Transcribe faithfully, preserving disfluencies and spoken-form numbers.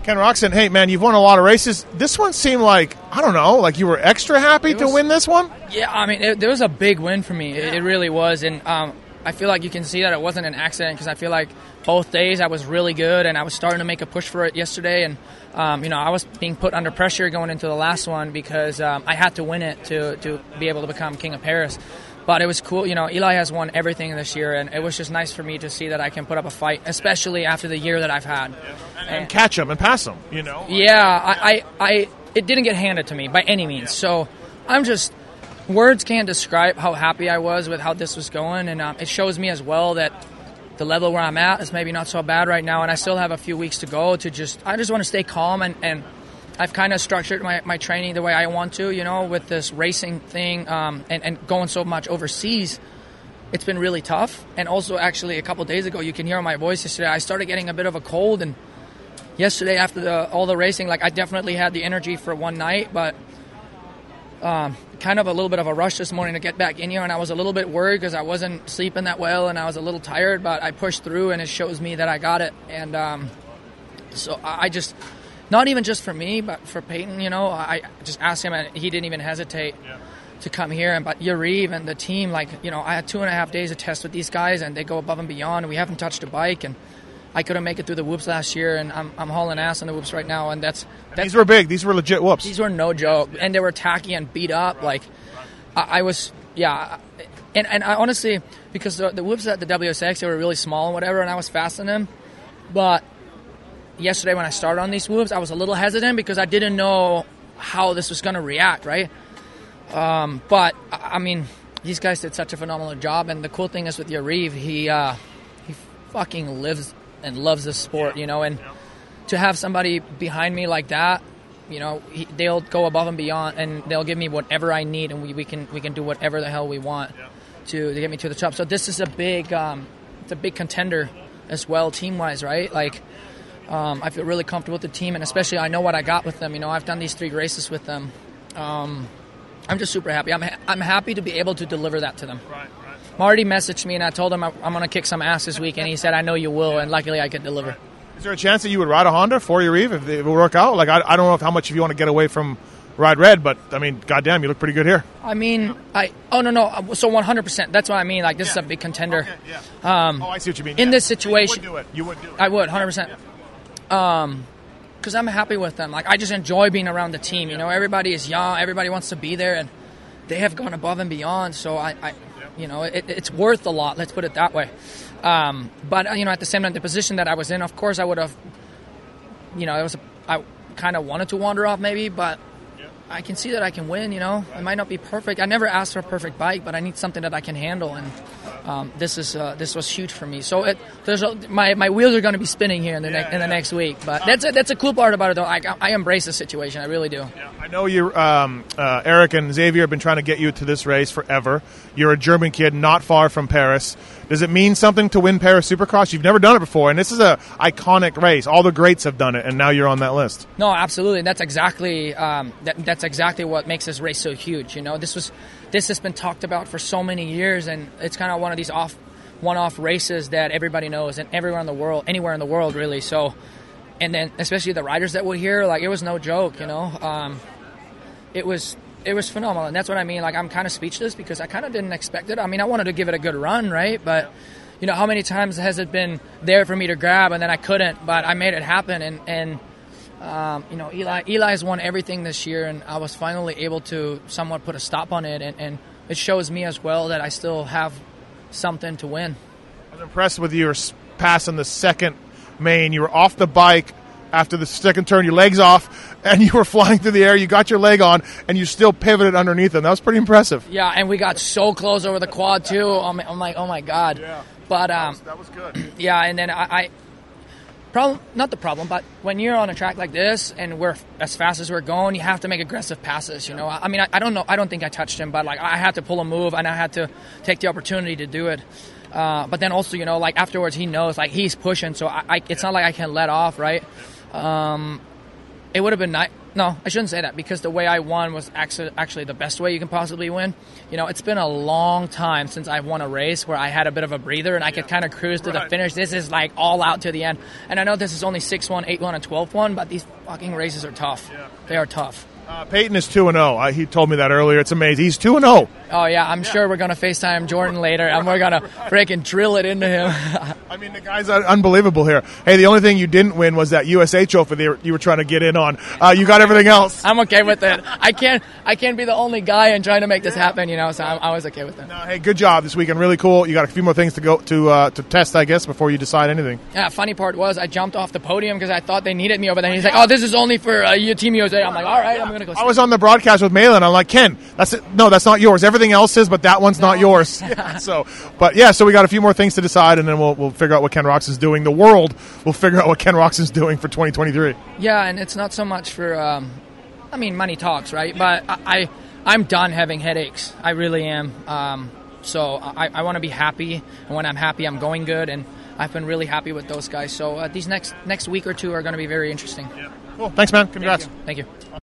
Ken Roczen, hey, man, you've won a lot of races. This one seemed like, I don't know, like you were extra happy was, to win this one? Yeah, I mean, it, it was a big win for me. It, it really was. And um, I feel like you can see that it wasn't an accident because I feel like both days I was really good and I was starting to make a push for it yesterday. And, um, you know, I was being put under pressure going into the last one because um, I had to win it to, to be able to become King of Paris. But it was cool. You know, Eli has won everything this year, and it was just nice for me to see that I can put up a fight, especially after the year that I've had. And, and catch him and pass him, you know? Yeah, I, I, I, it didn't get handed to me by any means. So I'm just, words can't describe how happy I was with how this was going, and um, it shows me as well that the level where I'm at is maybe not so bad right now, and I still have a few weeks to go to just, I just want to stay calm and, and I've kind of structured my, my training the way I want to, you know, with this racing thing um, and, and going so much overseas. It's been really tough. And also, actually, a couple of days ago, you can hear my voice yesterday, I started getting a bit of a cold. And yesterday, after the, all the racing, like I definitely had the energy for one night, but um, kind of a little bit of a rush this morning to get back in here. And I was a little bit worried because I wasn't sleeping that well and I was a little tired, but I pushed through and it shows me that I got it. And um, so I just... Not even just for me, but for Peyton, you know, I just asked him, and he didn't even hesitate yeah. to come here. And but Yariv and the team, like, you know, I had two and a half days of test with these guys, and they go above and beyond. And we haven't touched a bike, and I couldn't make it through the whoops last year, and I'm I'm hauling ass on the whoops right now. And that's, that's these were big. These were legit whoops. These were no joke, and they were tacky and beat up. Like, I, I was, yeah. And and I honestly, because the, the whoops at the W S X, they were really small and whatever, and I was fast in them, but yesterday when I started on these whoops, I was a little hesitant because I didn't know how this was going to react, right? Um, but, I mean, these guys did such a phenomenal job, and the cool thing is with Yariv, he uh, he fucking lives and loves this sport, you know, and to have somebody behind me like that, you know, he, they'll go above and beyond, and they'll give me whatever I need, and we, we can we can do whatever the hell we want to, to get me to the top. So this is a big, um, it's a big contender as well, team-wise, right? Like, Um, I feel really comfortable with the team, and especially I know what I got with them. You know, I've done these three races with them. Um, I'm just super happy. I'm ha- I'm happy to be able to deliver that to them. Right, right. Marty messaged me, and I told him I- I'm going to kick some ass this week, and he said, I know you will, and luckily I could deliver. Is there a chance that you would ride a Honda for your Eve if it would work out? Like, I, I don't know if how much if you want to get away from Ride Red, but, I mean, goddamn, you look pretty good here. I mean, I oh, no, no, so one hundred percent. That's what I mean. Like, this yeah. is a big contender. Okay, yeah. um, oh, I see what you mean. In yeah. this situation. You would do it. You would do it. I would, one hundred percent. Yeah. Um, because I'm happy with them. Like, I just enjoy being around the team. You know, everybody is young. Everybody wants to be there, and they have gone above and beyond. So, I, I you know, it, it's worth a lot. Let's put it that way. Um, but, you know, at the same time, the position that I was in, of course, I would have, you know, it was a, I kind of wanted to wander off maybe, but I can see that I can win, you know. It might not be perfect. I never asked for a perfect bike, but I need something that I can handle, and um, this is uh, this was huge for me. So it, there's a, my my wheels are going to be spinning here in the yeah, ne- in the yeah. next week. But that's a, that's a cool part about it, though. I, I embrace the situation. I really do. Yeah. I know you, um, uh, Eric and Xavier have been trying to get you to this race forever. You're a German kid, not far from Paris. Does it mean something to win Paris Supercross? You've never done it before, and this is a iconic race. All the greats have done it, and now you're on that list. No, absolutely. That's exactly um, that, that's exactly what makes this race so huge. You know, this was this has been talked about for so many years, and it's kind of one of these off one-off races that everybody knows, and everywhere in the world, anywhere in the world, really. So, and then especially the riders that were here, like, it was no joke. You know, um, it was. It was phenomenal, and that's what I mean. Like, I'm kind of speechless because I kind of didn't expect it. I mean, I wanted to give it a good run, right? But, you know, how many times has it been there for me to grab and then I couldn't, but I made it happen. And, and um, you know, Eli Eli has won everything this year, and I was finally able to somewhat put a stop on it. And, and it shows me as well that I still have something to win. I was impressed with your passing the second main. You were off the bike after the second turn, your leg's off, and you were flying through the air. You got your leg on, and you still pivoted underneath them. That was pretty impressive. Yeah, and we got so close over the quad, too. I'm, I'm like, oh, my God. Yeah. But, um, that, was, that was good. Yeah, and then I, I – problem, not the problem, but when you're on a track like this and we're as fast as we're going, you have to make aggressive passes, you know. I, I mean, I, I don't know. I don't think I touched him, but, like, I had to pull a move, and I had to take the opportunity to do it. Uh, but then also, you know, like, afterwards he knows, like, he's pushing, so I, I, it's not like I can let off, right? Um, it would have been nice. No, I shouldn't say that, because the way I won was actually actually the best way you can possibly win. You know, it's been a long time since I've won a race where I had a bit of a breather and I could kind of cruise to Right. the finish. This is like all out to the end. And I know this is only six one, eight one, and twelve one, but these fucking races are tough. Yeah. They are tough. Uh, Peyton is two and zero. He told me that earlier. It's amazing. He's two and zero. Oh, yeah, I'm sure we're going to FaceTime Jordan later, and we're going to freaking drill it into him. I mean, the guy's un- unbelievable here. Hey, the only thing you didn't win was that U S A trophy they were, you were trying to get in on. Uh, you got everything else. I'm okay with it. I can't I can't be the only guy and trying to make this happen, you know, so I'm, I was okay with it. No, hey, good job this weekend. Really cool. You got a few more things to go to uh, to test, I guess, before you decide anything. Yeah, funny part was I jumped off the podium because I thought they needed me over there. He's like, oh, this is only for uh, you, Team U S A. I'm like, all right, I'm going to go. I was on the broadcast with Malin. I'm like, Ken, that's it. No, that's not yours. Everything else is, but that one's not yours. Yeah, so, but yeah, so we got a few more things to decide, and then we'll we'll figure out what Ken Roxon's doing. The world will figure out what Ken Roxon's doing for twenty twenty-three. Yeah, and it's not so much for, um, I mean, money talks, right? But I, I I'm done having headaches. I really am. Um, so I, I want to be happy, and when I'm happy, I'm going good, and I've been really happy with those guys. So uh, these next next week or two are going to be very interesting. Yeah. Cool. Thanks, man. Congrats. Thank you. Thank you.